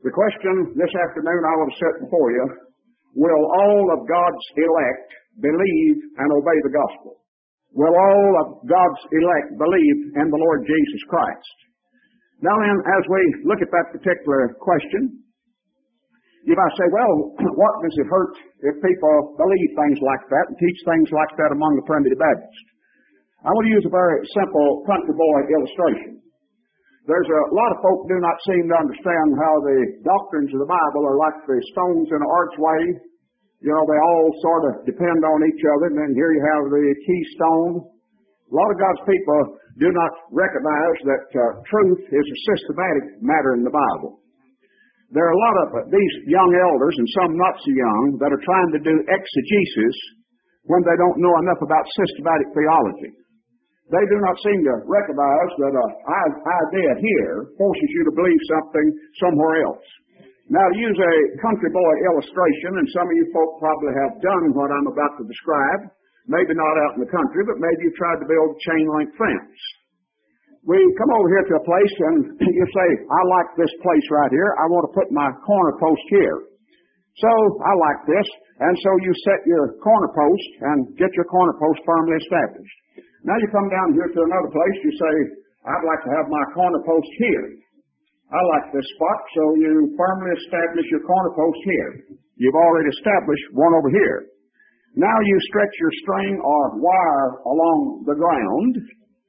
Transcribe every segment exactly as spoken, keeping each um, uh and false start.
The question this afternoon I want to set before you, will all of God's elect believe and obey the gospel? Will all of God's elect believe in the Lord Jesus Christ? Now then, as we look at that particular question, you might say, well, what does it hurt if people believe things like that and teach things like that among the primitive Baptists? I want to use a very simple country boy illustration. There's a lot of folk do not seem to understand how the doctrines of the Bible are like the stones in an archway. You know, they all sort of depend on each other, and then here you have the keystone. A lot of God's people do not recognize that uh, truth is a systematic matter in the Bible. There are a lot of uh, these young elders, and some not so young, that are trying to do exegesis when they don't know enough about systematic theology. They do not seem to recognize that an idea here forces you to believe something somewhere else. Now, to use a country boy illustration, and some of you folk probably have done what I'm about to describe, maybe not out in the country, but maybe you've tried to build a chain-link fence. We come over here to a place and you say, I like this place right here. I want to put my corner post here. So I like this. And so you set your corner post and get your corner post firmly established. Now you come down here to another place. You say, I'd like to have my corner post here. I like this spot. So you firmly establish your corner post here. You've already established one over here. Now you stretch your string or wire along the ground.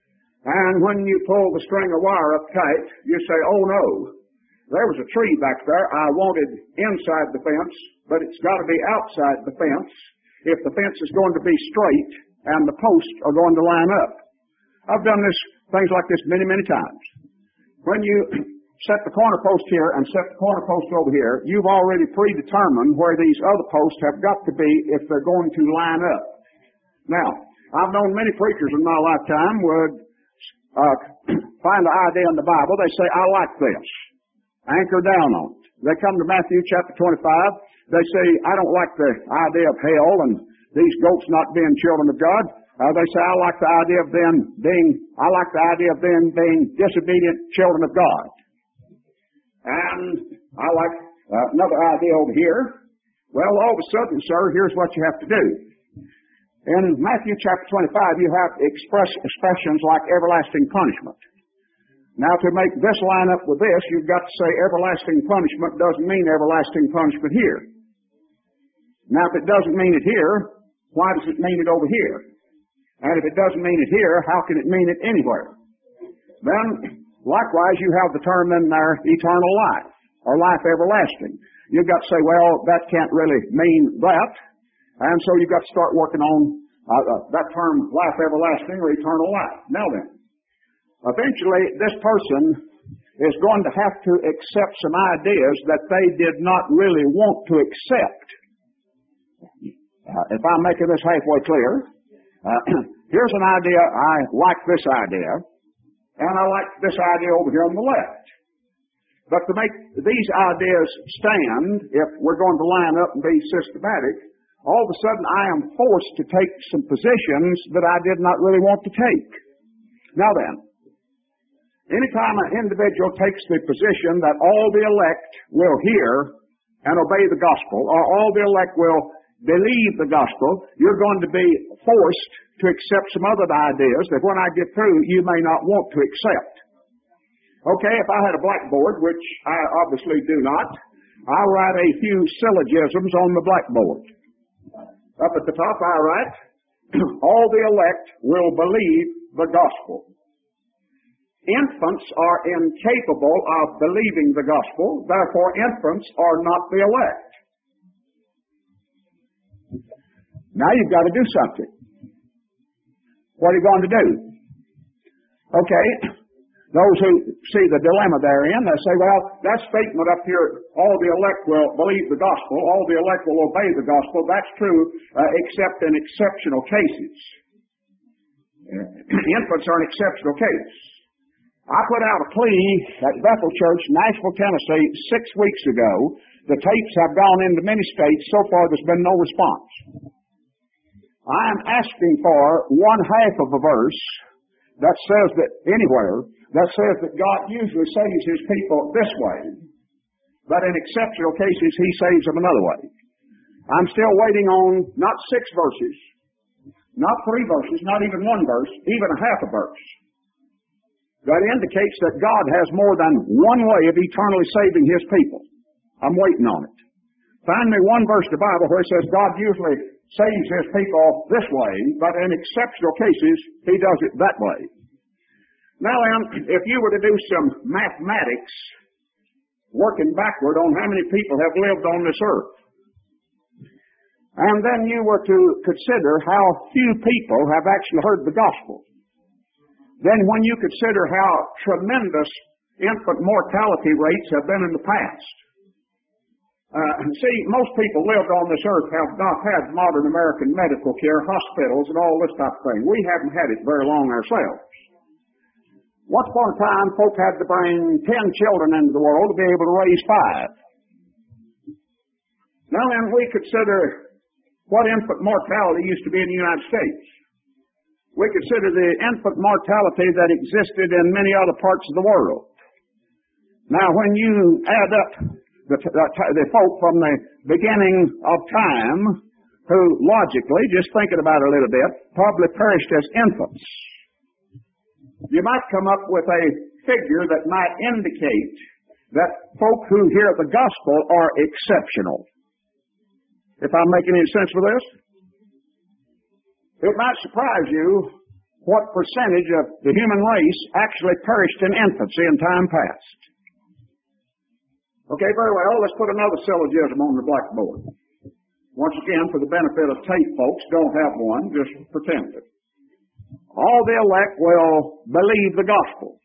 And when you pull the string of wire up tight, you say, oh no, there was a tree back there I wanted inside the fence, but it's got to be outside the fence if the fence is going to be straight and the posts are going to line up. I've done this, things like this many, many times. When you set the corner post here and set the corner post over here, you've already predetermined where these other posts have got to be if they're going to line up. Now, I've known many preachers in my lifetime would Uh, find the idea in the Bible. They say, I like this. Anchor down on it. They come to Matthew chapter twenty-five. They say, I don't like the idea of hell and these goats not being children of God. Uh, they say, I like the idea of them being, I like the idea of them being disobedient children of God. And I like uh, another idea over here. Well, all of a sudden, sir, here's what you have to do. In Matthew chapter twenty-five, you have express expressions like everlasting punishment. Now, to make this line up with this, you've got to say everlasting punishment doesn't mean everlasting punishment here. Now, if it doesn't mean it here, why does it mean it over here? And if it doesn't mean it here, how can it mean it anywhere? Then, likewise, you have the term in there, eternal life, or life everlasting. You've got to say, well, that can't really mean that. And so you've got to start working on uh, uh, that term, life everlasting or eternal life. Now then, eventually this person is going to have to accept some ideas that they did not really want to accept. Uh, if I'm making this halfway clear, uh, here's an idea, I like this idea, and I like this idea over here on the left. But to make these ideas stand, if we're going to line up and be systematic, all of a sudden I am forced to take some positions that I did not really want to take. Now then, anytime an individual takes the position that all the elect will hear and obey the gospel, or all the elect will believe the gospel, you're going to be forced to accept some other ideas that when I get through, you may not want to accept. Okay, if I had a blackboard, which I obviously do not, I'll write a few syllogisms on the blackboard. Up at the top, I write, all the elect will believe the gospel. Infants are incapable of believing the gospel, therefore infants are not the elect. Now you've got to do something. What are you going to do? Okay, those who see the dilemma therein, they say, well, that statement up here, all the elect will believe the gospel, all the elect will obey the gospel, that's true, uh, except in exceptional cases. Infants are an exceptional case. I put out a plea at Bethel Church, Nashville, Tennessee, six weeks ago. The tapes have gone into many states. So far, there's been no response. I am asking for one half of a verse that says that anywhere, that says that God usually saves His people this way. but in exceptional cases, He saves them another way. I'm still waiting on not six verses, not three verses, not even one verse, even a half a verse. That indicates that God has more than one way of eternally saving His people. I'm waiting on it. Find me one verse in the Bible where it says God usually saves His people this way, but in exceptional cases, He does it that way. Now then, if you were to do some mathematics, working backward on how many people have lived on this earth, and then you were to consider how few people have actually heard the gospel, then when you consider how tremendous infant mortality rates have been in the past, uh, see, most people lived on this earth have not had modern American medical care, hospitals, and all this type of thing. We haven't had it very long ourselves. Once upon a time, folk had to bring ten children into the world to be able to raise five. Now then, we consider what infant mortality used to be in the United States. We consider the infant mortality that existed in many other parts of the world. Now, when you add up the, the, the folk from the beginning of time who logically, just thinking about it a little bit, probably perished as infants, you might come up with a figure that might indicate that folk who hear the gospel are exceptional. If I'm making any sense with this? It might surprise you what percentage of the human race actually perished in infancy in time past. Okay, very well. Let's put another syllogism on the blackboard. Once again, for the benefit of tape folks, don't have one, just pretend it. All the elect will believe the gospel.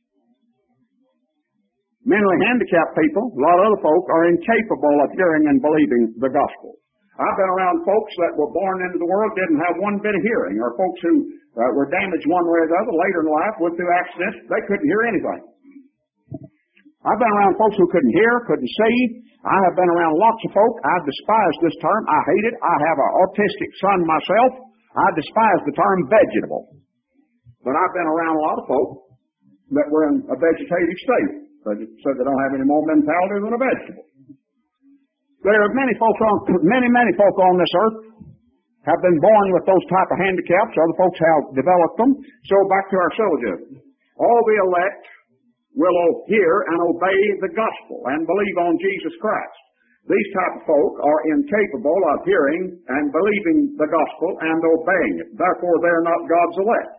Mentally handicapped people, a lot of other folk, are incapable of hearing and believing the gospel. I've been around folks that were born into the world, didn't have one bit of hearing, or folks who uh, were damaged one way or the other later in life, went through accidents, they couldn't hear anything. I've been around folks who couldn't hear, couldn't see. I have been around lots of folk. I despise this term. I hate it. I have an autistic son myself. I despise the term vegetable. But I've been around a lot of folk that were in a vegetative state. So they don't have any more mentality than a vegetable. There are many folks on, many, many folk on this earth have been born with those type of handicaps. Other folks have developed them. So back to our syllogism. All the elect will hear and obey the gospel and believe on Jesus Christ. These type of folk are incapable of hearing and believing the gospel and obeying it. Therefore, they're not God's elect.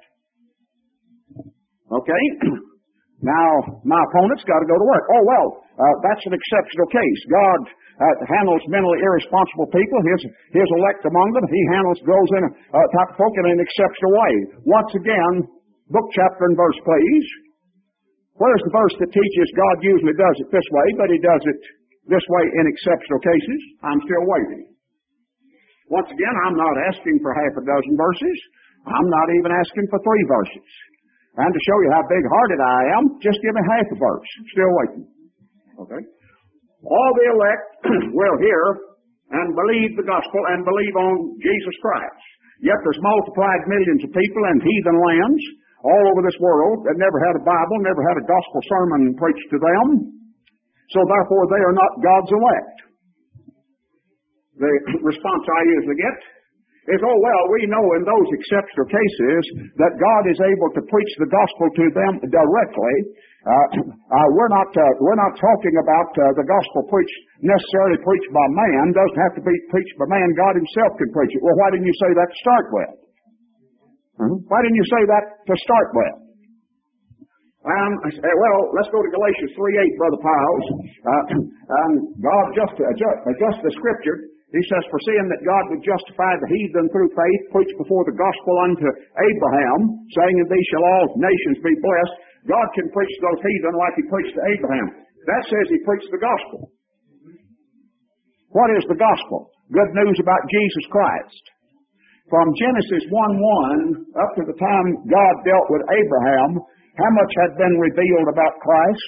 Okay? Now, my opponent's got to go to work. Oh, well, uh, that's an exceptional case. God uh, handles mentally irresponsible people, his, his elect among them. He handles, goes in a uh, type of folk in an exceptional way. Once again, book, chapter, and verse, please. Where's the verse that teaches God usually does it this way, but He does it this way in exceptional cases? I'm still waiting. Once again, I'm not asking for half a dozen verses. I'm not even asking for three verses. And to show you how big-hearted I am, just give me half a verse. Still waiting. Okay? All the elect will hear and believe the gospel and believe on Jesus Christ. Yet there's multiplied millions of people in heathen lands all over this world that never had a Bible, never had a gospel sermon preached to them. So therefore they are not God's elect. The response I usually get is, oh, well, we know in those exceptional cases that God is able to preach the gospel to them directly. Uh, uh, we're not uh, we're not talking about uh, the gospel preached necessarily preached by man. It doesn't have to be preached by man. God Himself can preach it. Well, why didn't you say that to start with? Uh-huh. Why didn't you say that to start with? Um, well, let's go to Galatians three eight, Brother Piles. Uh, um, God just adjust, adjust the Scripture. He says, for seeing that God would justify the heathen through faith, preach before the gospel unto Abraham, saying, in thee shall all nations be blessed. God can preach to those heathen like He preached to Abraham. That says He preached the gospel. What is the gospel? Good news about Jesus Christ. From Genesis one one up to the time God dealt with Abraham, how much had been revealed about Christ?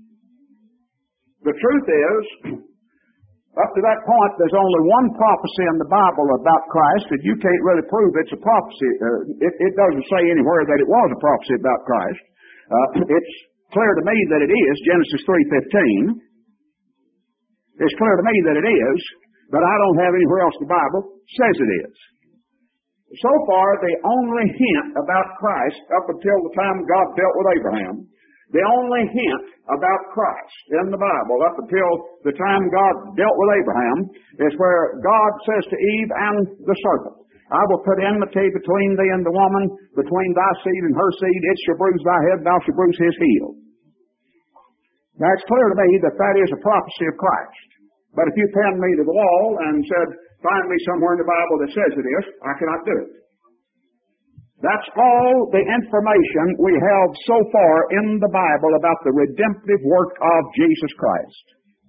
The truth is, up to that point, there's only one prophecy in the Bible about Christ, and you can't really prove it's a prophecy. Uh, it, it doesn't say anywhere that it was a prophecy about Christ. Uh, it's clear to me that it is, Genesis three fifteen. It's clear to me that it is, but I don't have anywhere else the Bible says it is. So far, the only hint about Christ up until the time God dealt with Abraham, the only hint about Christ in the Bible up until the time God dealt with Abraham is where God says to Eve and the serpent, I will put enmity between thee and the woman, between thy seed and her seed. It shall bruise thy head, thou shalt bruise his heel. Now, it's clear to me that that is a prophecy of Christ. But if you pinned me to the wall and said, find me somewhere in the Bible that says it is, I cannot do it. That's all the information we have so far in the Bible about the redemptive work of Jesus Christ.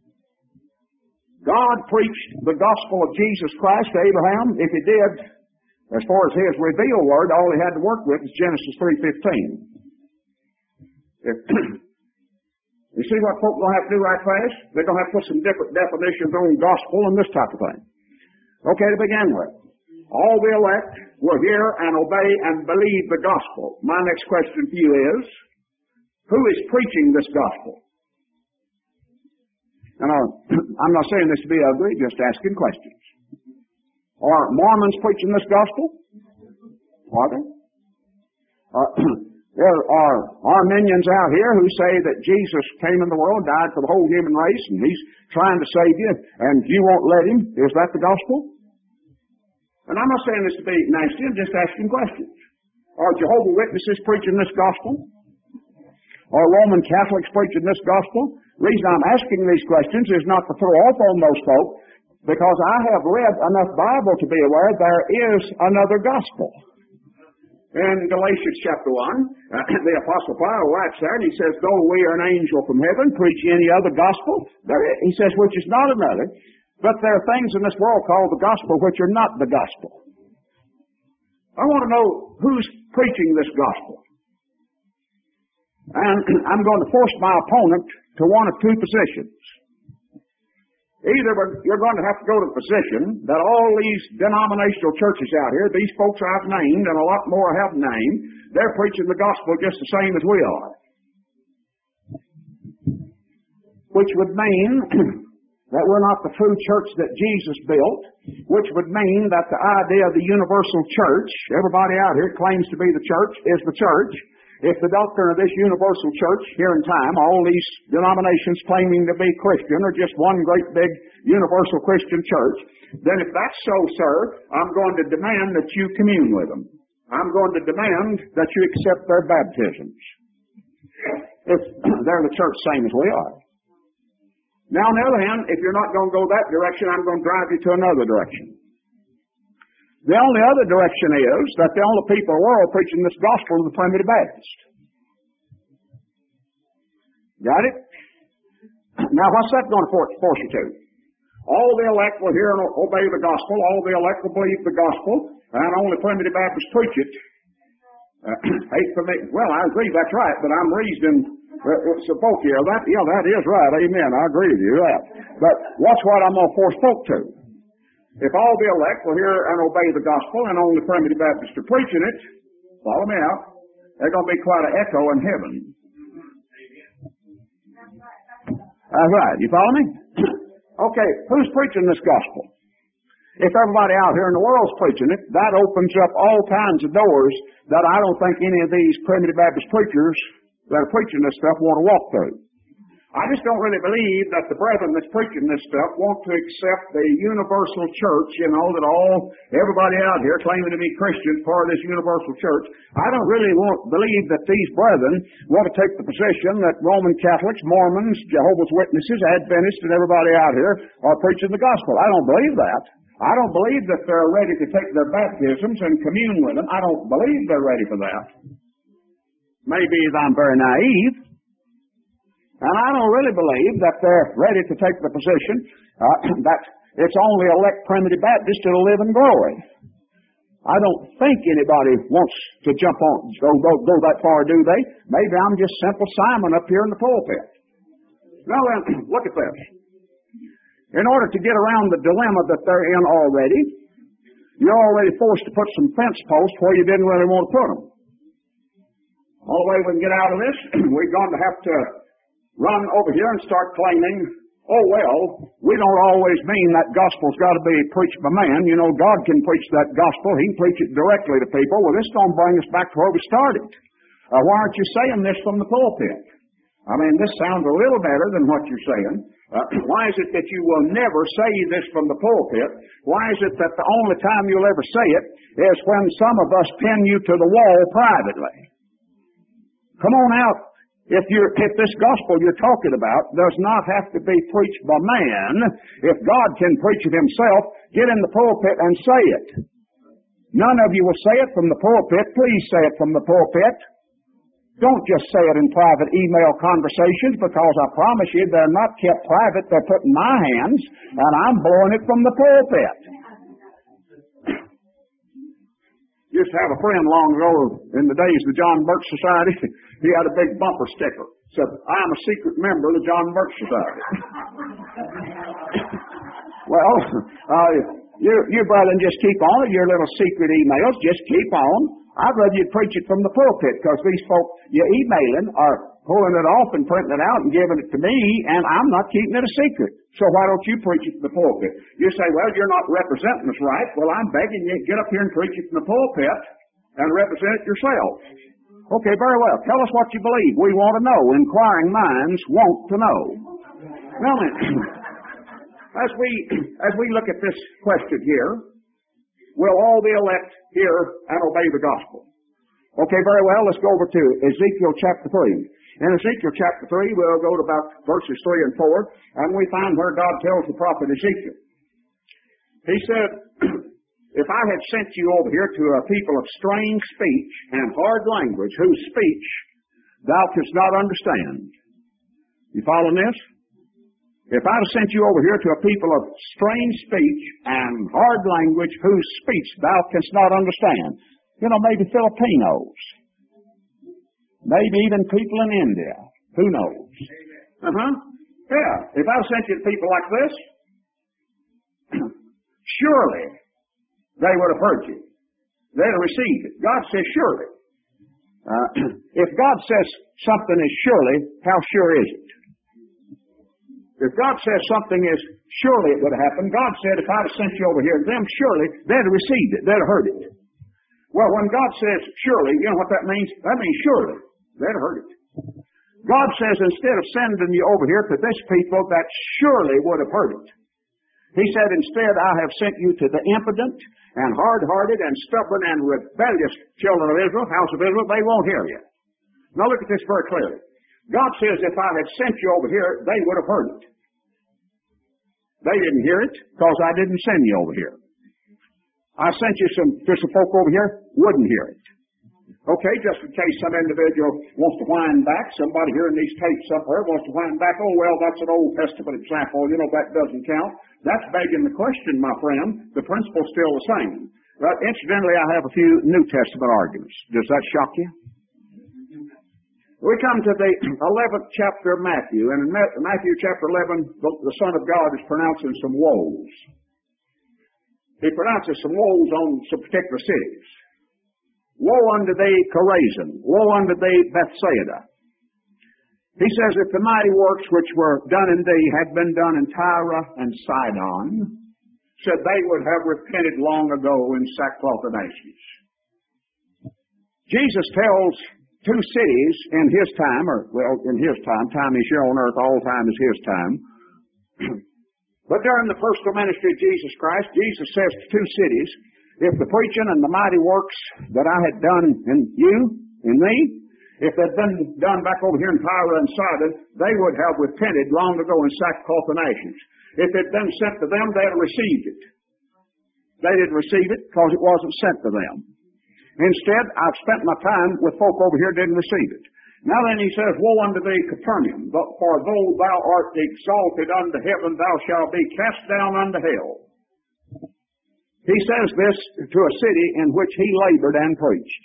God preached the gospel of Jesus Christ to Abraham. If he did, as far as his revealed word, all he had to work with is Genesis three fifteen. If, you see what folk are going to have to do right fast? They're going to have to put some different definitions on gospel and this type of thing. Okay, to begin with, all the elect will hear and obey and believe the gospel. My next question for you is, who is preaching this gospel? And I'm not saying this to be ugly, just asking questions. Are Mormons preaching this gospel? Are they? Uh, there are Arminians out here who say that Jesus came in the world, died for the whole human race, and he's trying to save you, and you won't let him. Is that the gospel? And I'm not saying this to be nasty, I'm just asking questions. Are Jehovah's Witnesses preaching this gospel? Are Roman Catholics preaching this gospel? The reason I'm asking these questions is not to throw off on those folk, because I have read enough Bible to be aware there is another gospel. In Galatians chapter one, uh, the Apostle Paul writes there, and he says, though we are an angel from heaven, preach any other gospel, there, he says, which is not another, but there are things in this world called the gospel which are not the gospel. I want to know who's preaching this gospel. And I'm going to force my opponent to one of two positions. Either you're going to have to go to the position that all these denominational churches out here, these folks I've named and a lot more I have named, they're preaching the gospel just the same as we are. Which would mean that we're not the true church that Jesus built, which would mean that the idea of the universal church, everybody out here claims to be the church, is the church. If the doctrine of this universal church here in time, all these denominations claiming to be Christian are just one great big universal Christian church, then if that's so, sir, I'm going to demand that you commune with them. I'm going to demand that you accept their baptisms. If they're the church same as we are. Now, on the other hand, if you're not going to go that direction, I'm going to drive you to another direction. The only other direction is that the only people in the world preaching this gospel are the Primitive Baptists. Got it? Now, what's that going to force you to? All the elect will hear and obey the gospel. All the elect will believe the gospel. And only Primitive Baptists preach it. Uh, hate for me. Well, I agree, that's right, but I'm reasoning. Uh, so folk here, that, yeah, that is right. Amen. I agree with you. That. But watch what I'm going to force folk to. If all the elect will hear and obey the gospel and only Primitive Baptists are preaching it, follow me out, there's going to be quite an echo in heaven. That's right. You follow me? Okay, who's preaching this gospel? If everybody out here in the world's preaching it, that opens up all kinds of doors that I don't think any of these Primitive Baptist preachers that are preaching this stuff want to walk through. I just don't really believe that the brethren that's preaching this stuff want to accept the universal church, you know, that all, everybody out here claiming to be Christians, part of this universal church. I don't really want, believe that these brethren want to take the position that Roman Catholics, Mormons, Jehovah's Witnesses, Adventists, and everybody out here are preaching the gospel. I don't believe that. I don't believe that they're ready to take their baptisms and commune with them. I don't believe they're ready for that. Maybe I'm very naive. And I don't really believe that they're ready to take the position uh, that it's only elect Primitive Baptists that'll live in glory. I don't think anybody wants to jump on, go, go, go that far, do they? Maybe I'm just simple Simon up here in the pulpit. Now then, look at this. In order to get around the dilemma that they're in already, you're already forced to put some fence posts where you didn't really want to put them. All the way we can get out of this, we're going to have to run over here and start claiming Oh, well, we don't always mean that gospel's got to be preached by man. You know, God can preach that gospel. He can preach it directly to people. Well, this is going to bring us back to where we started. Uh, why aren't you saying this from the pulpit? I mean, this sounds a little better than what you're saying. Uh, why is it that you will never say this from the pulpit? Why is it that the only time you'll ever say it is when some of us pin you to the wall privately? Come on out. If you're, if this gospel you're talking about does not have to be preached by man, if God can preach it himself, get in the pulpit and say it. None of you will say it from the pulpit. Please say it from the pulpit. Don't just say it in private email conversations, because I promise you they're not kept private. They're put in my hands, and I'm blowing it from the pulpit. Used to have a friend long ago in the days of the John Birch Society. He had a big bumper sticker. Said, "I'm a secret member of the John Birch Society." Well, uh, you, you brethren, just keep on with your little secret emails. Just keep on. I'd rather you preach it from the pulpit, because these folk you're emailing are pulling it off and printing it out and giving it to me, and I'm not keeping it a secret. So why don't you preach it from the pulpit? You say, "Well, you're not representing us right." Well, I'm begging you, get up here and preach it from the pulpit and represent it yourself. Okay, very well. Tell us what you believe. We want to know. Inquiring minds want to know. Now then, as we, as we look at this question here, will all the elect hear and obey the gospel? Okay, very well. Let's go over to Ezekiel chapter three. In Ezekiel chapter three, we'll go to about verses three and four, and we find where God tells the prophet Ezekiel. He said, "If I had sent you over here to a people of strange speech and hard language, whose speech thou canst not understand." You following this? If I'd have sent you over here to a people of strange speech and hard language, whose speech thou canst not understand. You know, maybe Filipinos. Maybe even people in India. Who knows? Uh-huh. Yeah. If I'd have sent you to people like this, surely they would have heard you. They'd have received it. God says surely. Uh, if God says something is surely, how sure is it? If God says something is surely it would have happened, God said, if I'd have sent you over here to them, surely they'd have received it. They'd have heard it. Well, when God says surely, you know what that means? That means surely. They'd have heard it. God says, instead of sending you over here to this people that surely would have heard it, He said, instead I have sent you to the impudent and hard-hearted and stubborn and rebellious children of Israel, house of Israel. They won't hear you. Now look at this very clearly. God says, if I had sent you over here, they would have heard it. They didn't hear it because I didn't send you over here. I sent you some, to some folk over here, wouldn't hear it. Okay, just in case some individual wants to whine back, somebody hearing these tapes up there wants to whine back, oh, well, that's an Old Testament example, you know, that doesn't count. That's begging the question, my friend. The principle's still the same. But incidentally, I have a few New Testament arguments. Does that shock you? We come to the eleventh chapter of Matthew, and in Matthew chapter eleven, the Son of God is pronouncing some woes. He pronounces some woes on some particular cities. Woe unto thee, Chorazin. Woe unto thee, Bethsaida. He says, if the mighty works which were done in thee had been done in Tyre and Sidon, said they would have repented long ago in sackcloth and ashes. Jesus tells two cities in His time, or, well, in His time, time is here on earth, all time is His time. But during the personal ministry of Jesus Christ, Jesus says to two cities, if the preaching and the mighty works that I had done in you, in me, if they'd been done back over here in Tyre and Sidon, they would have repented long ago in sackcloth and ashes. If it had been sent to them, they'd have received it. They didn't receive it because it wasn't sent to them. Instead, I've spent my time with folk over here who didn't receive it. Now then he says, woe unto thee, Capernaum, for though thou art exalted unto heaven, thou shalt be cast down unto hell. He says this to a city in which he labored and preached.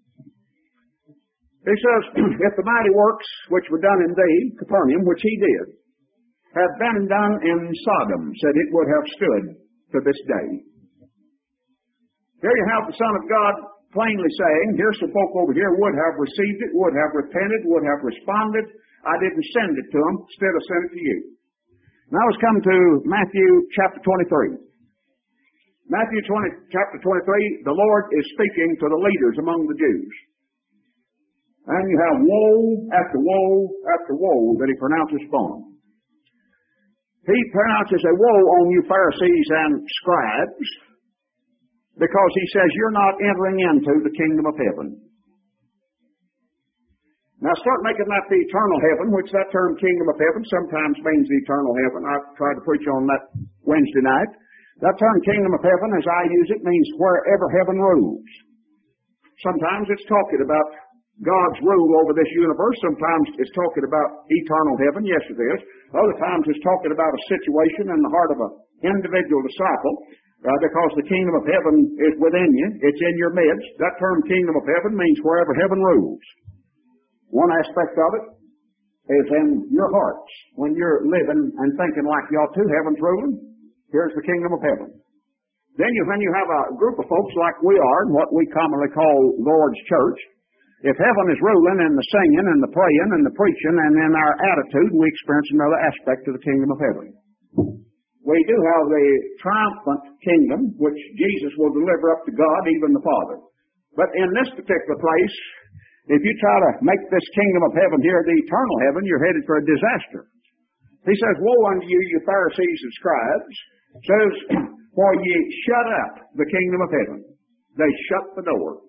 He says, if the mighty works which were done in thee, Capernaum, which he did, had been done in Sodom, said it would have stood to this day. Here you have the Son of God plainly saying, here's some folk over here would have received it, would have repented, would have responded. I didn't send it to them, instead I sent it to you. Now let's come to Matthew chapter twenty-three. Matthew twenty, chapter twenty-three, the Lord is speaking to the leaders among the Jews. And you have woe after woe after woe that he pronounces upon them. He pronounces a woe on you Pharisees and scribes because he says you're not entering into the kingdom of heaven. Now start making that the eternal heaven, which that term kingdom of heaven sometimes means the eternal heaven. I tried to preach on that Wednesday night. That term kingdom of heaven, as I use it, means wherever heaven rules. Sometimes it's talking about God's rule over this universe. Sometimes it's talking about eternal heaven. Yes, it is. Other times it's talking about a situation in the heart of an individual disciple uh, because the kingdom of heaven is within you. It's in your midst. That term kingdom of heaven means wherever heaven rules. One aspect of it is in your hearts. When you're living and thinking like you ought to, heaven's ruling, here's the kingdom of heaven. Then you, when you have a group of folks like we are, in what we commonly call Lord's Church, if heaven is ruling in the singing and the praying and the preaching and in our attitude, we experience another aspect of the kingdom of heaven. We do have the triumphant kingdom, which Jesus will deliver up to God, even the Father. But in this particular place, if you try to make this kingdom of heaven here the eternal heaven, you're headed for a disaster. He says, woe unto you, you Pharisees and scribes, says, for ye shut up the kingdom of heaven. They shut the door.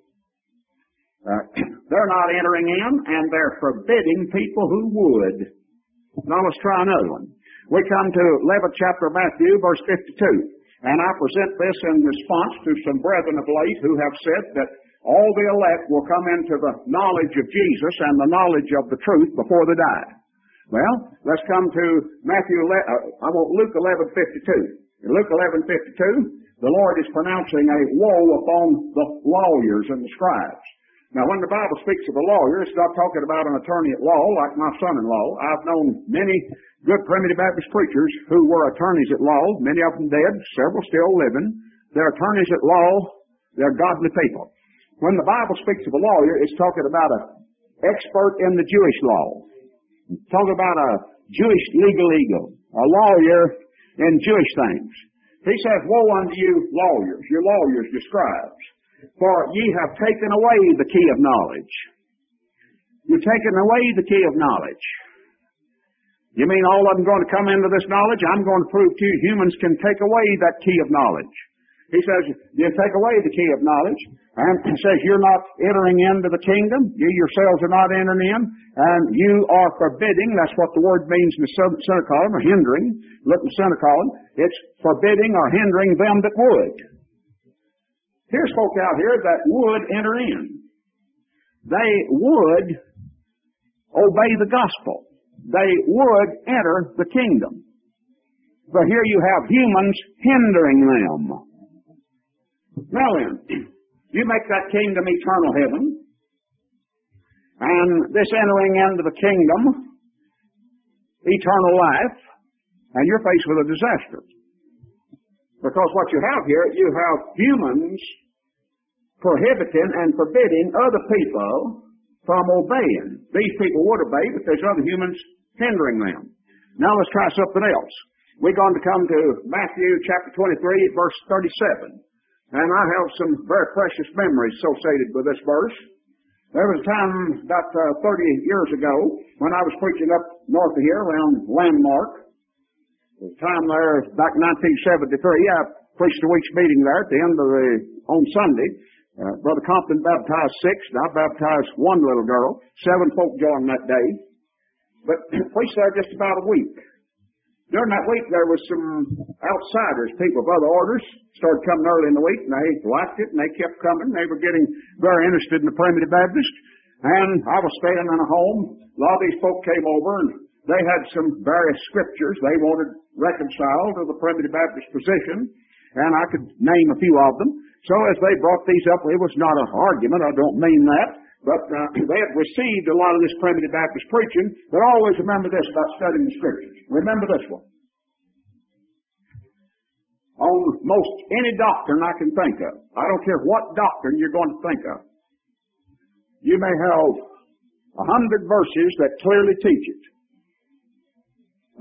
Uh, they're not entering in, and they're forbidding people who would. Now let's try another one. We come to eleventh chapter of Matthew, verse fifty-two. And I present this in response to some brethren of late who have said that all the elect will come into the knowledge of Jesus and the knowledge of the truth before they die. Well, let's come to Matthew, uh, I want Luke eleven fifty-two. In Luke eleven fifty-two, the Lord is pronouncing a woe upon the lawyers and the scribes. Now, when the Bible speaks of a lawyer, it's not talking about an attorney at law like my son-in-law. I've known many good Primitive Baptist preachers who were attorneys at law, many of them dead, several still living. They're attorneys at law. They're godly people. When the Bible speaks of a lawyer, it's talking about an expert in the Jewish law. It's talking about a Jewish legal eagle, a lawyer in Jewish things. He says, woe unto you lawyers, your lawyers, your scribes, for ye have taken away the key of knowledge. You've taken away the key of knowledge. You mean all of them going to come into this knowledge? I'm going to prove to you humans can take away that key of knowledge. He says, you take away the key of knowledge, and he says, you're not entering into the kingdom. You yourselves are not entering in, and you are forbidding. That's what the word means in the center column, or hindering. Look in the center column. It's forbidding or hindering them that would. Here's folk out here that would enter in. They would obey the gospel. They would enter the kingdom. But here you have humans hindering them. Now then, you make that kingdom eternal heaven, and this entering into the kingdom, eternal life, and you're faced with a disaster. Because what you have here, you have humans prohibiting and forbidding other people from obeying. These people would obey, but there's other humans hindering them. Now let's try something else. We're going to come to Matthew chapter twenty-three, verse thirty-seven. And I have some very precious memories associated with this verse. There was a time about uh, thirty years ago when I was preaching up north of here around Landmark. The time there, back in nineteen seventy-three, I preached a week's meeting there at the end of the, on Sunday. Uh, Brother Compton baptized six, and I baptized one little girl. Seven folk joined that day. But preached there just about a week. During that week, there was some outsiders, people of other orders, started coming early in the week, and they liked it, and they kept coming. They were getting very interested in the Primitive Baptist. And I was staying in a home. A lot of these folk came over, and they had some various scriptures they wanted reconciled to the Primitive Baptist position, and I could name a few of them. So as they brought these up, it was not an argument, I don't mean that, but uh, they had received a lot of this Primitive Baptist preaching. But always remember this about studying the Scriptures. Remember this one. On most any doctrine I can think of, I don't care what doctrine you're going to think of, you may have a hundred verses that clearly teach it.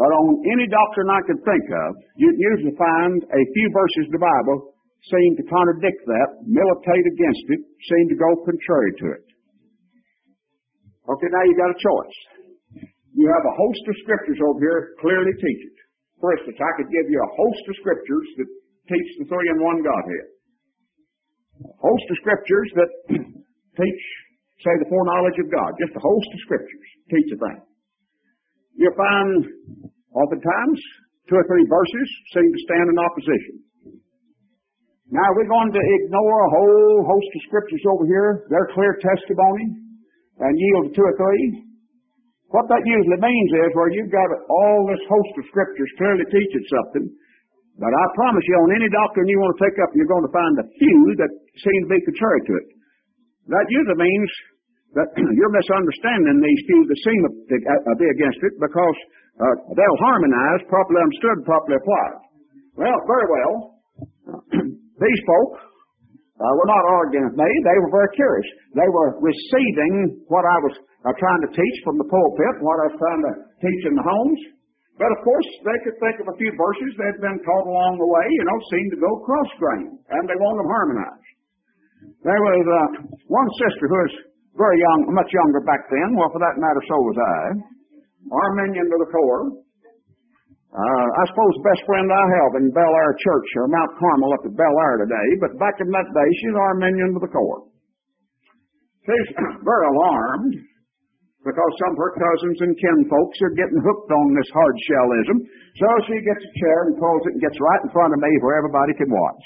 But on any doctrine I could think of, you can usually find a few verses in the Bible seem to contradict that, militate against it, seem to go contrary to it. Okay, now you got a choice. You have a host of scriptures over here clearly teach it. For instance, I could give you a host of scriptures that teach the three in one Godhead. A host of scriptures that teach, say, the foreknowledge of God. Just a host of scriptures teach a thing. You'll find, oftentimes, two or three verses seem to stand in opposition. Now, we're going to ignore a whole host of scriptures over here, their clear testimony, and yield to two or three. What that usually means is where you've got all this host of scriptures clearly teaching something, but I promise you on any doctrine you want to take up, you're going to find a few that seem to be contrary to it. That usually means that you're misunderstanding these few that seem to be against it because uh, they'll harmonize, properly understood, properly applied. Well, very well. These folk uh, were not arguing with me. They were very curious. They were receiving what I was uh, trying to teach from the pulpit, what I was trying to teach in the homes. But, of course, they could think of a few verses that had been taught along the way, you know, seemed to go cross-grain, and they wanted them harmonized. There was uh, one sister who was very young, much younger back then. Well, for that matter, so was I. Arminian to the core. Uh, I suppose the best friend I have in Bel Air Church, or Mount Carmel up at Bel Air today, but back in that day, she's Arminian to the core. She's very alarmed because some of her cousins and kinfolks are getting hooked on this hard-shellism, so she gets a chair and pulls it and gets right in front of me where everybody can watch.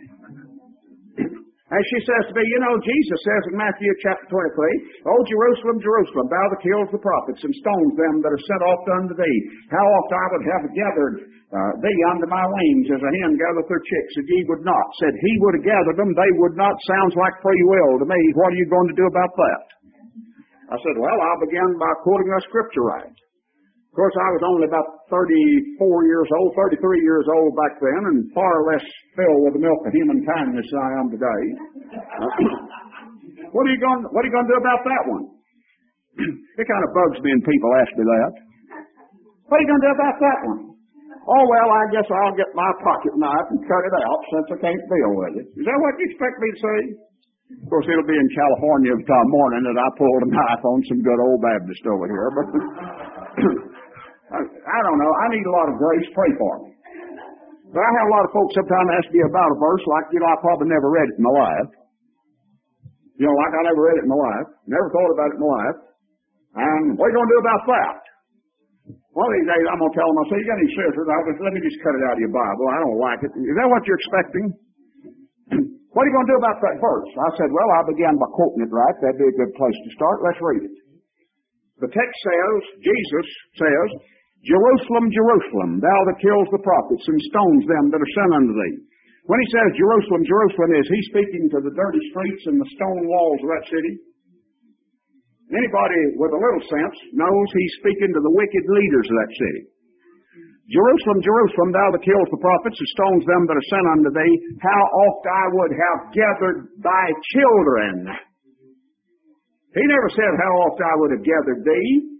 And she says to me, you know, Jesus says in Matthew chapter twenty-three, O Jerusalem, Jerusalem, thou that kills the prophets and stones them that are sent off unto thee, how oft I would have gathered uh, thee under my wings as a hen gathereth her chicks, and ye would not. Said he would have gathered them, they would not. Sounds like free will to me. What are you going to do about that? I said, well, I'll begin by quoting a scripture right. Of course, I was only about thirty-four years old, thirty-three years old back then, and far less filled with the milk of human kindness than I am today. what are you going? What are you going to do about that one? It kind of bugs me when people ask me that. What are you going to do about that one? Oh well, I guess I'll get my pocket knife and cut it out since I can't deal with it. Is that what you expect me to say? Of course, it'll be in California tomorrow morning that I pulled a knife on some good old Baptist over here, but. I, I don't know. I need a lot of grace. Pray for me. But I have a lot of folks sometimes ask me about a verse like, you know, I probably never read it in my life. You know, like I never read it in my life. Never thought about it in my life. And what are you going to do about that? One of these days I'm going to tell them, I'll say, you got any scissors? I'll just, let me just cut it out of your Bible. I don't like it. Is that what you're expecting? What are you going to do about that verse? I said, well, I began by quoting it right. That'd be a good place to start. Let's read it. The text says, Jesus says, Jerusalem, Jerusalem, thou that kills the prophets and stones them that are sent unto thee. When he says Jerusalem, Jerusalem, is he speaking to the dirty streets and the stone walls of that city? Anybody with a little sense knows he's speaking to the wicked leaders of that city. Jerusalem, Jerusalem, thou that kills the prophets and stones them that are sent unto thee, how oft I would have gathered thy children. He never said how oft I would have gathered thee.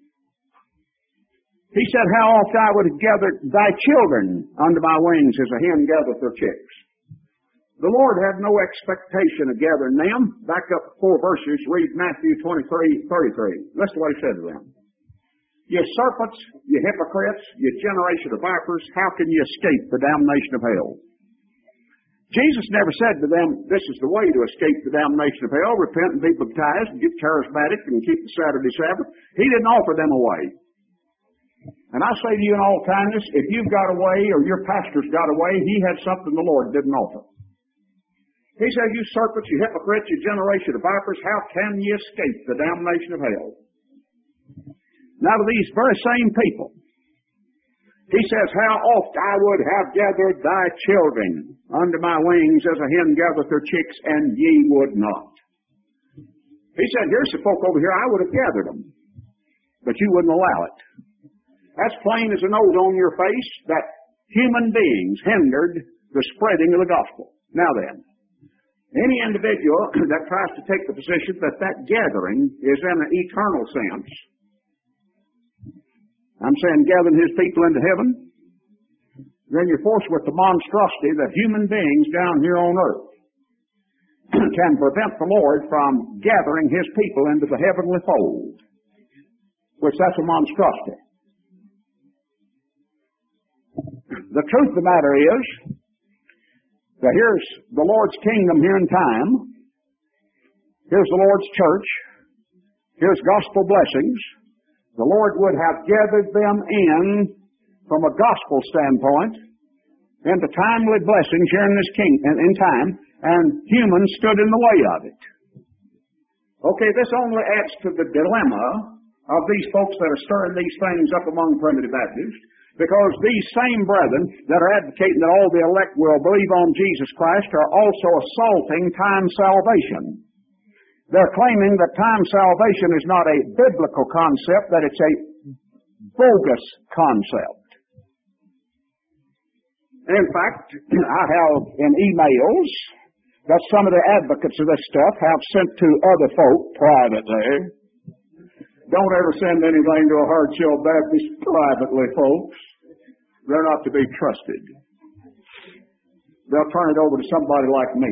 He said, how oft I would have gathered thy children under my wings as a hen gathereth her chicks. The Lord had no expectation of gathering them. Back up four verses, read Matthew twenty-three thirty-three. Listen to what he said to them. Ye serpents, ye hypocrites, ye generation of vipers, how can ye escape the damnation of hell? Jesus never said to them, this is the way to escape the damnation of hell, repent and be baptized and get charismatic and keep the Saturday Sabbath. He didn't offer them a way. And I say to you in all kindness, if you've got a way or your pastor's got a way, he had something the Lord didn't offer. He said, you serpents, you hypocrites, you generation of vipers, how can ye escape the damnation of hell? Now to these very same people, he says, how oft I would have gathered thy children under my wings as a hen gathereth her chicks, and ye would not. He said, here's some folk over here, I would have gathered them, but you wouldn't allow it. That's plain as a nose on your face that human beings hindered the spreading of the gospel. Now then, any individual that tries to take the position that that gathering is in an eternal sense, I'm saying gathering His people into heaven, then you're forced with the monstrosity that human beings down here on earth can prevent the Lord from gathering His people into the heavenly fold, which that's a monstrosity. The truth of the matter is that here's the Lord's kingdom here in time. Here's the Lord's church. Here's gospel blessings. The Lord would have gathered them in from a gospel standpoint into timely blessings here in this king in, in time, and humans stood in the way of it. Okay, this only adds to the dilemma of these folks that are stirring these things up among primitive Baptists, because these same brethren that are advocating that all the elect will believe on Jesus Christ are also assaulting time salvation. They're claiming that time salvation is not a biblical concept, that it's a bogus concept. In fact, I have in emails that some of the advocates of this stuff have sent to other folk privately. Don't ever send anything to a Hard-Shell Baptist privately, folks. They're not to be trusted. They'll turn it over to somebody like me.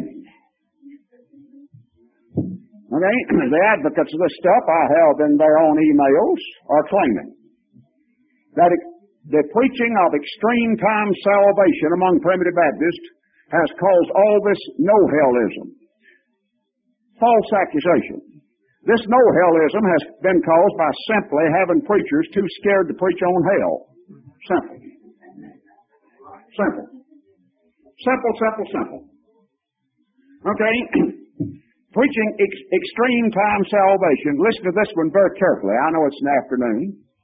Okay? The advocates of this stuff I have in their own emails are claiming that it, the preaching of extreme time salvation among primitive Baptists has caused all this no-hellism. False accusation. This no-hellism has been caused by simply having preachers too scared to preach on hell. Simple. Simple. Simple, simple, simple. Okay? Preaching ex- extreme time salvation. Listen to this one very carefully. I know it's an afternoon.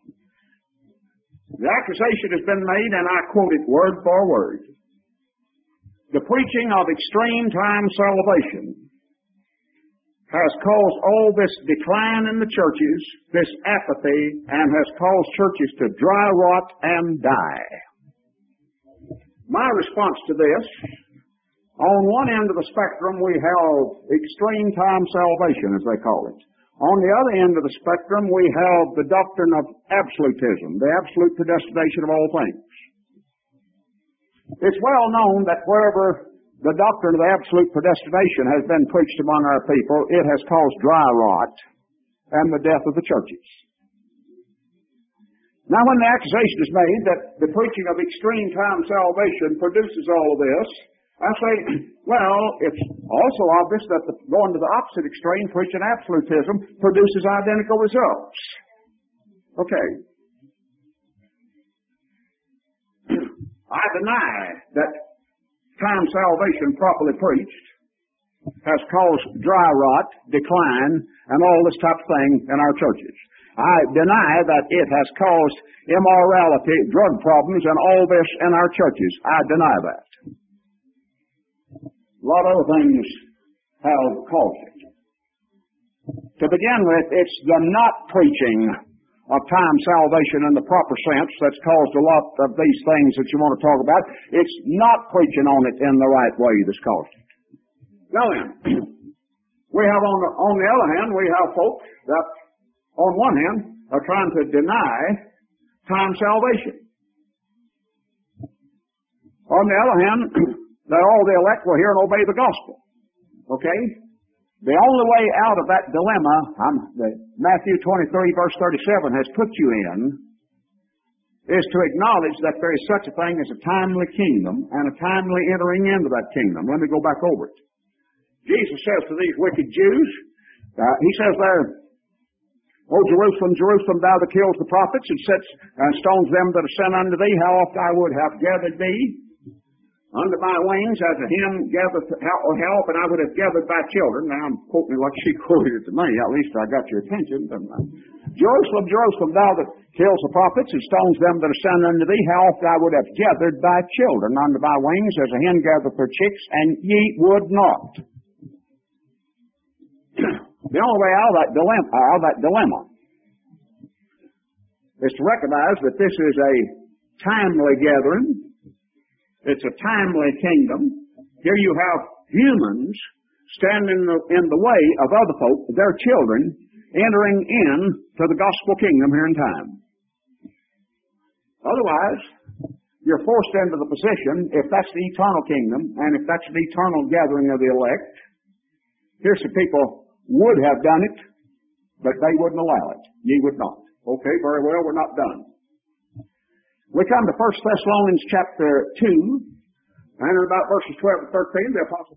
The accusation has been made, and I quote it word for word. The preaching of extreme time salvation has caused all this decline in the churches, this apathy, and has caused churches to dry rot and die. My response to this, on one end of the spectrum we have extreme time salvation, as they call it. On the other end of the spectrum we have the doctrine of absolutism, the absolute predestination of all things. It's well known that wherever the doctrine of the absolute predestination has been preached among our people, it has caused dry rot and the death of the churches. Now, when the accusation is made that the preaching of extreme time salvation produces all of this, I say, well, it's also obvious that the, going to the opposite extreme, preaching absolutism, produces identical results. Okay. I deny that time salvation properly preached has caused dry rot, decline, and all this type of thing in our churches. I deny that it has caused immorality, drug problems, and all this in our churches. I deny that. A lot of other things have caused it. To begin with, it's the not preaching of time salvation in the proper sense that's caused a lot of these things that you want to talk about. It's not preaching on it in the right way that's caused it. Now then, we have on the, on the other hand, we have folks that on one hand are trying to deny time salvation. On the other hand, that all the elect will hear and obey the gospel. Okay? The only way out of that dilemma, um, the Matthew twenty-three verse thirty-seven has put you in, is to acknowledge that there is such a thing as a timely kingdom and a timely entering into that kingdom. Let me go back over it. Jesus says to these wicked Jews, uh, he says there, O Jerusalem, Jerusalem, thou that kills the prophets and sets and stones them that are sent unto thee, how oft I would have gathered thee under my wings as a hen gathereth help, and I would have gathered thy children. Now I'm quoting like she quoted it to me. At least I got your attention, didn't I? Jerusalem, Jerusalem, thou that kills the prophets and stones them that are sent unto thee, how oft I would have gathered thy children under my wings as a hen gathereth her chicks, and ye would not. The only way out of that dilemma, out of that dilemma is to recognize that this is a timely gathering. It's a timely kingdom. Here you have humans standing in the, in the way of other folk, their children, entering in to the gospel kingdom here in time. Otherwise, you're forced into the position, if that's the eternal kingdom, and if that's the eternal gathering of the elect, here's the people would have done it, but they wouldn't allow it. Ye would not. Okay, very well, we're not done. We come to First Thessalonians chapter two, and in about verses twelve and thirteen, the apostle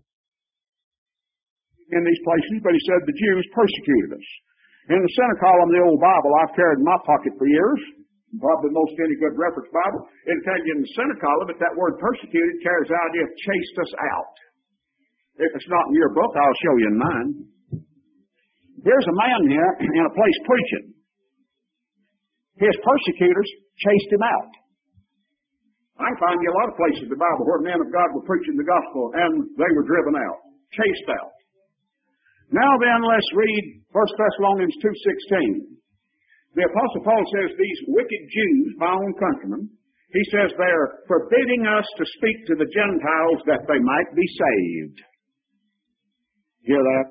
in these places, but he said the Jews persecuted us. In the center column of the old Bible I've carried in my pocket for years, probably most any good reference Bible, it'll tell you in the center column that that word persecuted carries the idea of chased us out. If it's not in your book, I'll show you in mine. Here's a man here in a place preaching. His persecutors chased him out. I can find you a lot of places in the Bible where men of God were preaching the gospel and they were driven out, chased out. Now then, let's read First Thessalonians two sixteen. The Apostle Paul says these wicked Jews, my own countrymen, he says they're forbidding us to speak to the Gentiles that they might be saved. Hear that?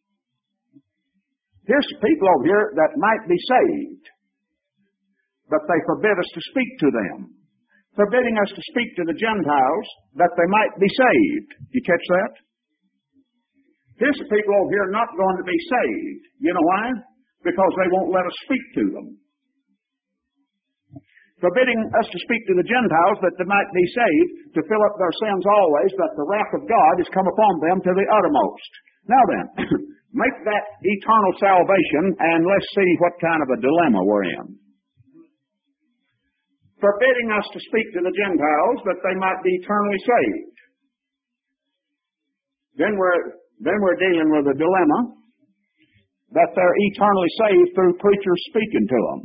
Here's people over here that might be saved, but they forbid us to speak to them. Forbidding us to speak to the Gentiles that they might be saved. You catch that? Here's the people over here not going to be saved. You know why? Because they won't let us speak to them. Forbidding us to speak to the Gentiles that they might be saved, to fill up their sins always, that the wrath of God is come upon them to the uttermost. Now then, make that eternal salvation, and let's see what kind of a dilemma we're in. Forbidding us to speak to the Gentiles that they might be eternally saved. Then we're Then we're dealing with a dilemma that they're eternally saved through preachers speaking to them.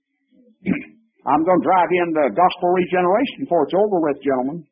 I'm going to drive in the gospel regeneration before it's over with, gentlemen.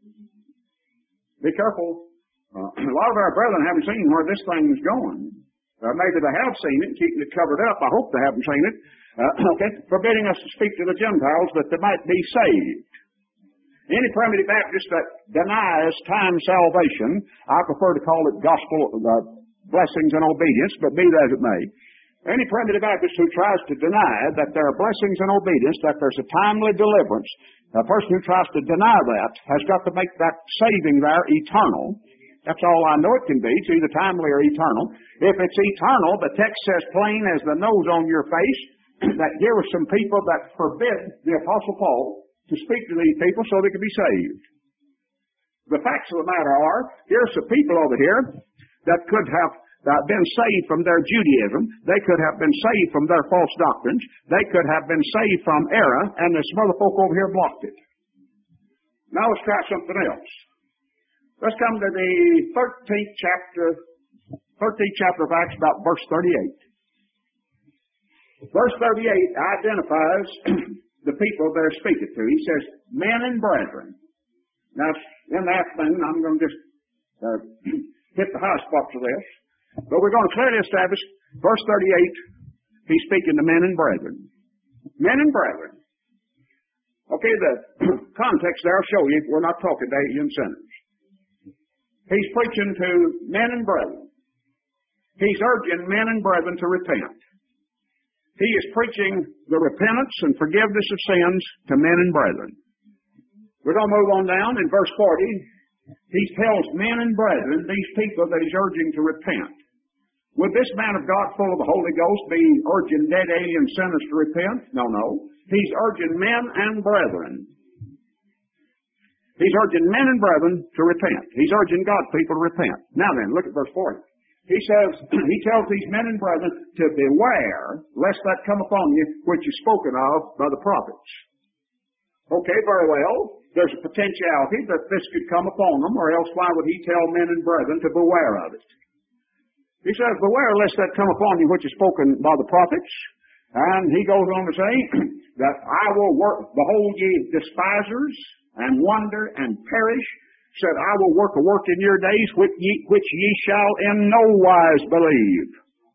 Be careful. Uh, a lot of our brethren haven't seen where this thing is going. Uh, maybe they have seen it, keeping it covered up. I hope they haven't seen it. Uh, okay, forbidding us to speak to the Gentiles that they might be saved. Any primitive Baptist that denies time salvation, I prefer to call it gospel uh, blessings and obedience, but be that as it may. Any primitive Baptist who tries to deny that there are blessings and obedience, that there's a timely deliverance, a person who tries to deny that has got to make that saving there eternal. That's all I know it can be. It's either timely or eternal. If it's eternal, the text says plain as the nose on your face that here were some people that forbid the Apostle Paul to speak to these people so they could be saved. The facts of the matter are, here's some people over here that could have uh, been saved from their Judaism. They could have been saved from their false doctrines. They could have been saved from error, and there's some other folk over here blocked it. Now let's try something else. Let's come to the thirteenth chapter, thirteenth chapter of Acts, about verse thirty-eight. Verse thirty-eight identifies the people they're speaking to. He says, men and brethren. Now, in the afternoon, I'm going to just uh, hit the high spots of this. But we're going to clearly establish, verse thirty-eight, he's speaking to men and brethren. Men and brethren. Okay, the context there will show you we're not talking to alien sinners. He's preaching to men and brethren. He's urging men and brethren to repent. He is preaching the repentance and forgiveness of sins to men and brethren. We're going to move on down in verse forty. He tells men and brethren, these people that he's urging to repent. Would this man of God full of the Holy Ghost be urging dead alien sinners to repent? No, no. He's urging men and brethren. He's urging men and brethren to repent. He's urging God's people to repent. Now then, look at verse forty. He says, he tells these men and brethren to beware lest that come upon you which is spoken of by the prophets. Okay, very well. There's a potentiality that this could come upon them, or else why would he tell men and brethren to beware of it? He says, beware lest that come upon you which is spoken by the prophets. And he goes on to say that I will work, behold ye despisers, and wonder, and perish. Said, I will work a work in your days which ye, which ye shall in no wise believe.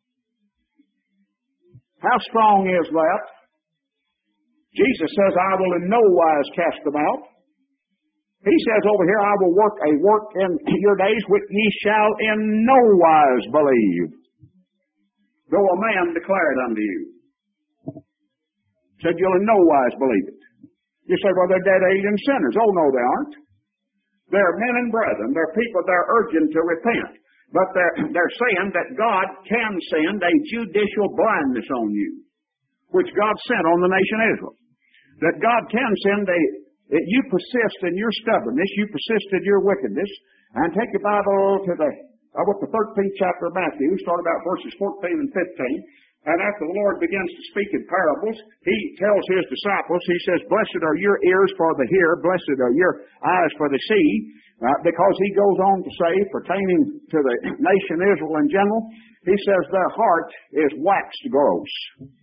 How strong is that? Jesus says, I will in no wise cast them out. He says over here, I will work a work in your days which ye shall in no wise believe, though a man declare it unto you. Said, you'll in no wise believe it. You say, well, they're dead alien sinners. Oh, no, they aren't. They're men and brethren. They're people that are urgent to repent. But they're, they're saying that God can send a judicial blindness on you, which God sent on the nation Israel. That God can send a, that you persist in your stubbornness, you persist in your wickedness, and take your Bible to the, I went to the thirteenth chapter of Matthew, start about verses fourteen and fifteen, and after the Lord begins to speak in parables, He tells His disciples, He says, blessed are your ears for the hear, blessed are your eyes for the see, uh, because He goes on to say, pertaining to the nation Israel in general, He says their heart is waxed gross.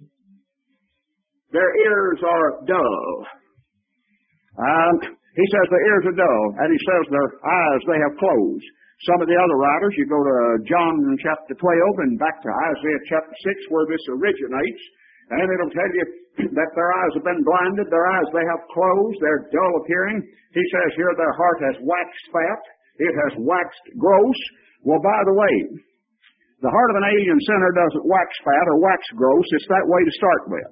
Their ears are dull. Um, he says their ears are dull, and He says their eyes they have closed. Some of the other writers, you go to John chapter twelve and back to Isaiah chapter six where this originates, and it'll tell you that their eyes have been blinded, their eyes they have closed, they're dull of hearing. He says here their heart has waxed fat, it has waxed gross. Well, by the way, the heart of an alien sinner doesn't wax fat or wax gross, it's that way to start with.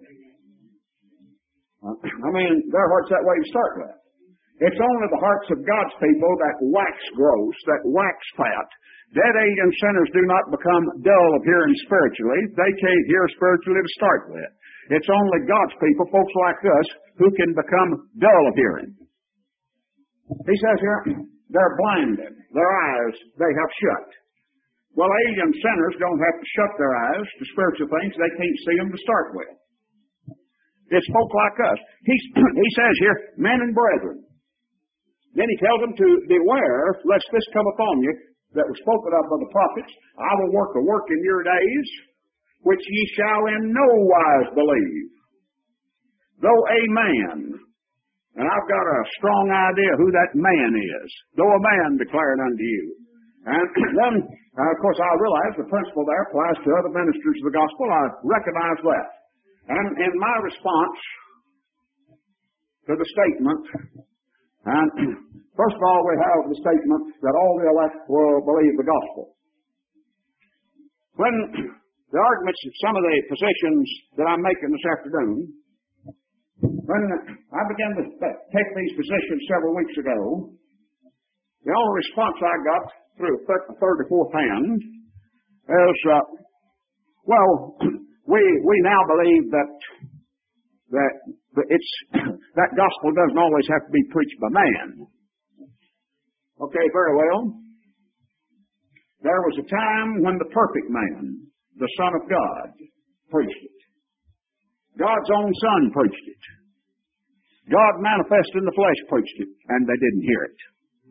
I mean, their heart's that way to start with. It's only the hearts of God's people that wax gross, that wax fat. Dead alien sinners do not become dull of hearing spiritually. They can't hear spiritually to start with. It's only God's people, folks like us, who can become dull of hearing. He says here, they're blinded. Their eyes, they have shut. Well, alien sinners don't have to shut their eyes to spiritual things. They can't see them to start with. It's folk like us. He, he says here, men and brethren. Then He tells them to beware lest this come upon you that was spoken of by the prophets. I will work a work in your days which ye shall in no wise believe. Though a man, and I've got a strong idea who that man is, though a man declare it unto you. And then, uh, of course, I realize the principle there applies to other ministers of the gospel. I recognize that. And in my response to the statement, and first of all, we have the statement that all the elect will believe the gospel. When the arguments of some of the positions that I'm making this afternoon, when I began to take these positions several weeks ago, the only response I got through third or fourth hand is, uh, well, we we now believe that that it's that gospel doesn't always have to be preached by man. Okay, very well. There was a time when the perfect man, the Son of God, preached it. God's own Son preached it. God manifested in the flesh preached it, and they didn't hear it.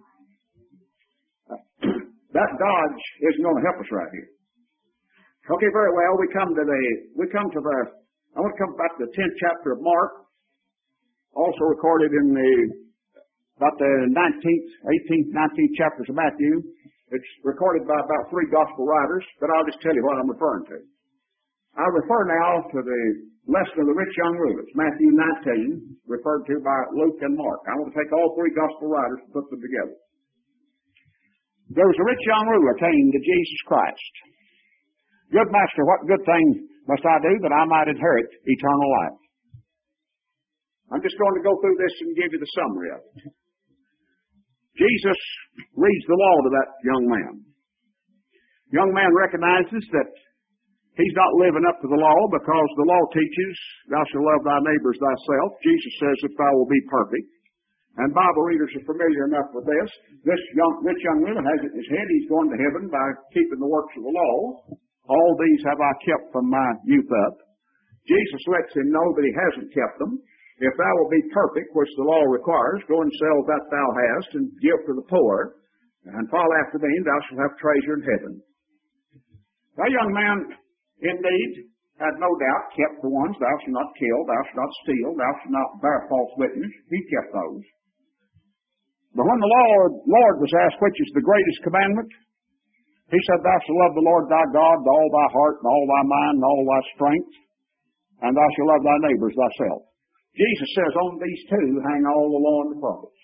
That dodge isn't going to help us right here. Okay, very well. We come to the, we come to the, I want to come back to the tenth chapter of Mark, also recorded in the, about the nineteenth, eighteenth, nineteenth chapters of Matthew. It's recorded by about three gospel writers, but I'll just tell you what I'm referring to. I refer now to the lesson of the rich young ruler. It's Matthew nineteen, referred to by Luke and Mark. I want to take all three gospel writers and put them together. There was a rich young ruler came to Jesus Christ. Good master, what good thing must I do that I might inherit eternal life? I'm just going to go through this and give you the summary of it. Jesus reads the law to that young man. Young man recognizes that he's not living up to the law because the law teaches, thou shalt love thy neighbor as thyself. Jesus says, if thou will be perfect. And Bible readers are familiar enough with this. This young, rich young ruler has it in his head he's going to heaven by keeping the works of the law. All these have I kept from my youth up. Jesus lets him know that he hasn't kept them. If thou wilt be perfect, which the law requires, go and sell that thou hast and give to the poor, and follow after me, and thou shalt have treasure in heaven. That young man, indeed, had no doubt kept the ones, thou shalt not kill, thou shalt not steal, thou shalt not bear false witness. He kept those. But when the Lord, Lord was asked which is the greatest commandment, he said, thou shalt love the Lord thy God with all thy heart and all thy mind and all thy strength, and thou shalt love thy neighbor as thyself. Jesus says on these two hang all the law and the prophets.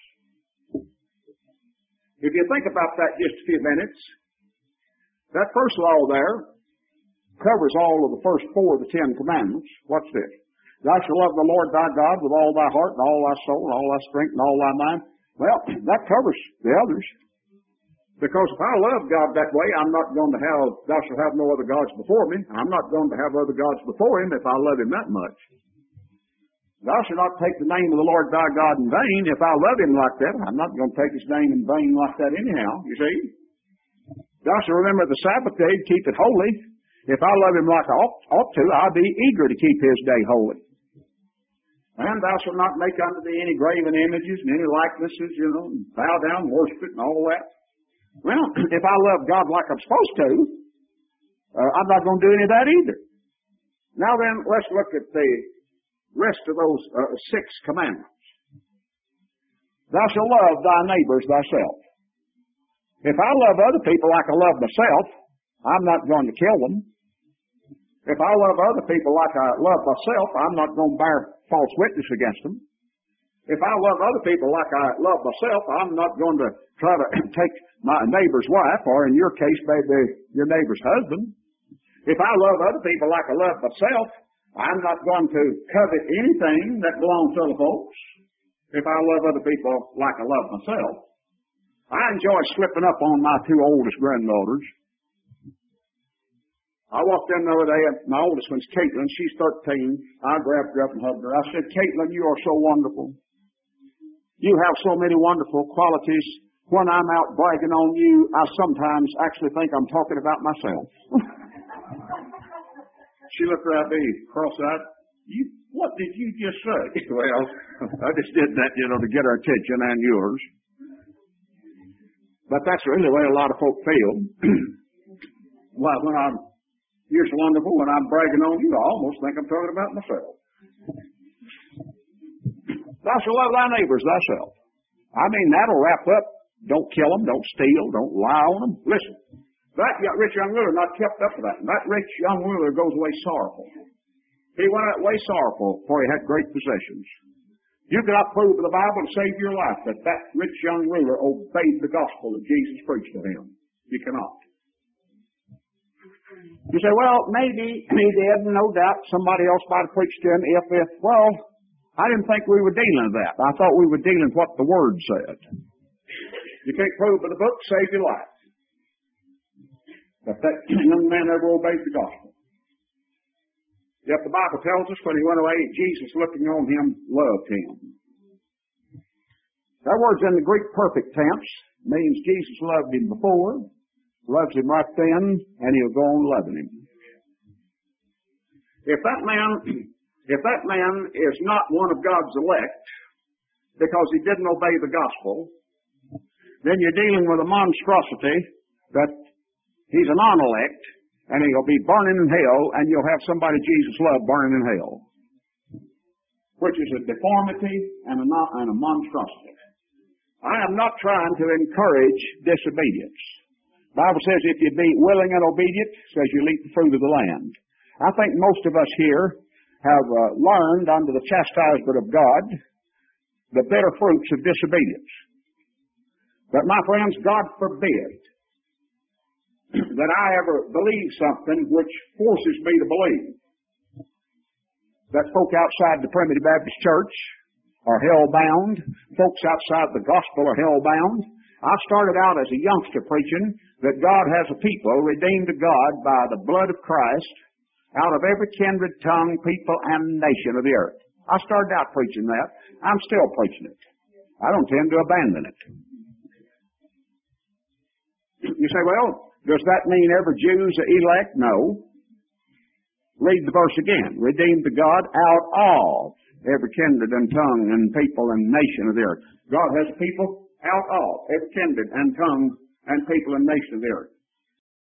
If you think about that just a few minutes, that first law there covers all of the first four of the Ten Commandments. What's this? Thou shalt love the Lord thy God with all thy heart and all thy soul and all thy strength and all thy mind. Well, that covers the others. Because if I love God that way, I'm not going to have, thou shalt have no other gods before me. I'm not going to have other gods before him if I love him that much. Thou shalt not take the name of the Lord thy God in vain. If I love him like that, I'm not going to take his name in vain like that anyhow, you see. Thou shalt remember the Sabbath day to keep it holy. If I love him like I ought, ought to, I'll be eager to keep his day holy. And thou shalt not make unto thee any graven images and any likenesses, you know, and bow down, worship it and all that. Well, if I love God like I'm supposed to, uh, I'm not going to do any of that either. Now then, let's look at the rest of those uh, six commandments. Thou shalt love thy neighbors thyself. If I love other people like I love myself, I'm not going to kill them. If I love other people like I love myself, I'm not going to bear false witness against them. If I love other people like I love myself, I'm not going to try to take my neighbor's wife, or in your case, maybe your neighbor's husband. If I love other people like I love myself, I'm not going to covet anything that belongs to other folks. If I love other people like I love myself. I enjoy slipping up on my two oldest granddaughters. I walked in the other day, and my oldest one's Caitlin. She's thirteen. I grabbed her up and hugged her. I said, Caitlin, you are so wonderful. You have so many wonderful qualities. When I'm out bragging on you, I sometimes actually think I'm talking about myself. She looked right at me, cross-eyed. You, what did you just say? Well, I just did that, you know, to get her attention and yours. But that's really the way a lot of folk feel. Why, when I'm, you're so wonderful, when I'm bragging on you, I almost think I'm talking about myself. Thou shalt love thy neighbors thyself. I mean, that'll wrap up. Don't kill them, don't steal, don't lie on them. Listen, that rich young ruler not kept up with that. That rich young ruler goes away sorrowful. He went away sorrowful, for he had great possessions. You cannot prove with the Bible to save your life that that rich young ruler obeyed the gospel that Jesus preached to him. You cannot. You say, well, maybe he did, no doubt. Somebody else might have preached to him if, if, well, I didn't think we were dealing with that. I thought we were dealing with what the Word said. You can't prove by the book, save your life. But that young man never obeyed the gospel. Yet the Bible tells us when he went away, Jesus looking on him loved him. That word's in the Greek perfect tense. Means Jesus loved him before, loves him right then, and he'll go on loving him. If that man, if that man is not one of God's elect, because he didn't obey the gospel, then you're dealing with a monstrosity that he's a non-elect, and he'll be burning in hell, and you'll have somebody Jesus loved burning in hell, which is a deformity and a, and a monstrosity. I am not trying to encourage disobedience. The Bible says if you be willing and obedient, it says you'll eat the fruit of the land. I think most of us here have uh, learned under the chastisement of God the bitter fruits of disobedience. But my friends, God forbid that I ever believe something which forces me to believe that folk outside the Primitive Baptist Church are hell-bound, folks outside the gospel are hell-bound. I started out as a youngster preaching that God has a people redeemed to God by the blood of Christ out of every kindred, tongue, people, and nation of the earth. I started out preaching that. I'm still preaching it. I don't intend to abandon it. You say, well, does that mean every Jew's elect? No. Read the verse again. Redeemed to God out of every kindred and tongue and people and nation of the earth. God has people out of every kindred and tongue and people and nation of the earth.